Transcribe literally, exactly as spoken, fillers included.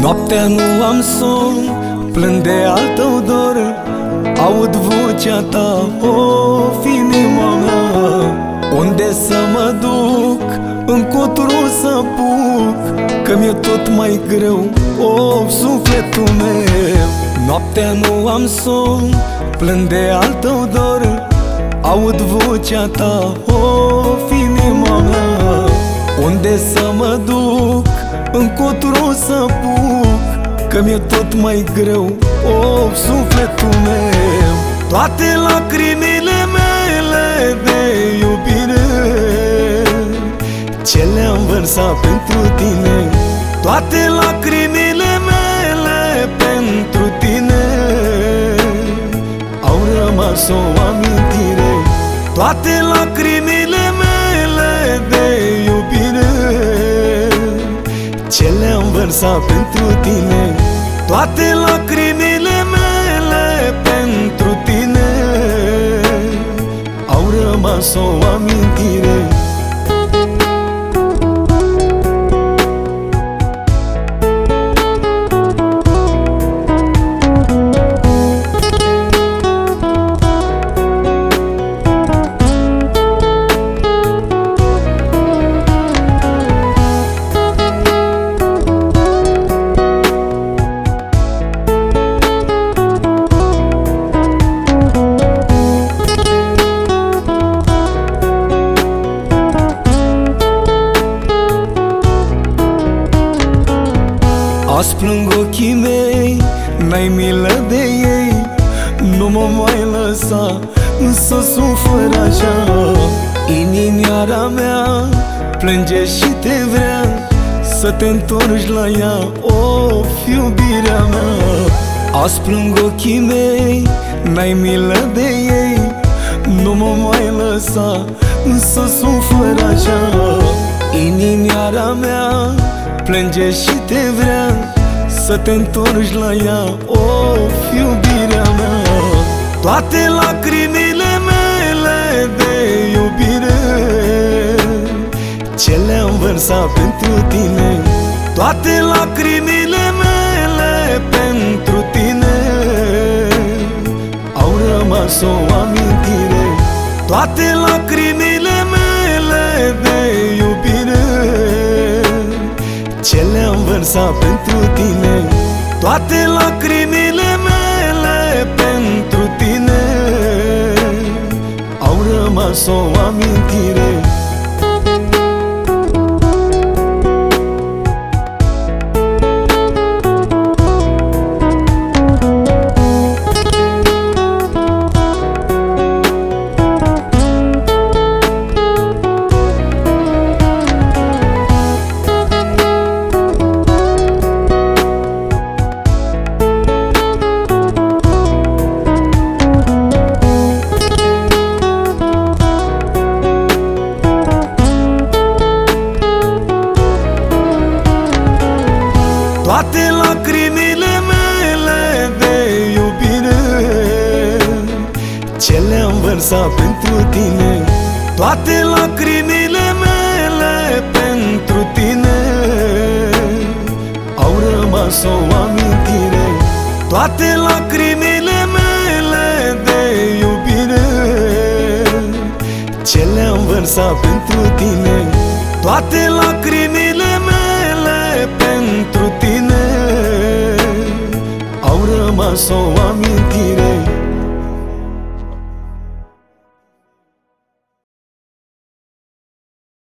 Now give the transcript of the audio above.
Noaptea nu am somn, plâng de al tău dor, aud vocea ta, of, inima mea. Unde să mă duc, încotro să apuc, că mi-e tot mai greu, of, sufletul meu. Noaptea nu am somn, plâng de al tău dor, aud vocea ta, of, inima mea. Unde să mă duc, încotro să apuc, că mi-e tot mai greu, of, sufletul meu. Toate lacrimile mele de iubire, ce le-am vărsat pentru tine, toate lacrimile mele pentru tine au rămas o amintire. Toate lacrimile mele de iubire, ce le-am vărsat pentru tine, toate lacrimile mele pentru tine au rămas o amintire. Azi plâng ochii mei, n-ai milă de ei, nu mă mai lăsa să sufăr așa. Inimioara mea plânge și te vrea să te întorci la ea, of, iubirea mea. Azi plâng ochii mei, n-ai milă de ei, nu mă mai lăsa să sufăr așa. Inimioara mea plânge și te vrea să te întorci la ea, of, iubirea mea. Toate lacrimile mele de iubire, ce le-am vărsat pentru tine, toate lacrimile mele pentru tine au rămas o amintire. Toate lacrimile mele de iubire, ce le-am vărsat pentru tine, toate lacrimile mele pentru tine au rămas o amintire. Toate lacrimile mele de iubire, ce le-am vărsat pentru tine, toate lacrimile mele pentru tine au rămas o amintire. Toate lacrimile mele de iubire, ce le-am vărsat pentru tine, toate lacrimile mele pentru tine au rămas o amintire.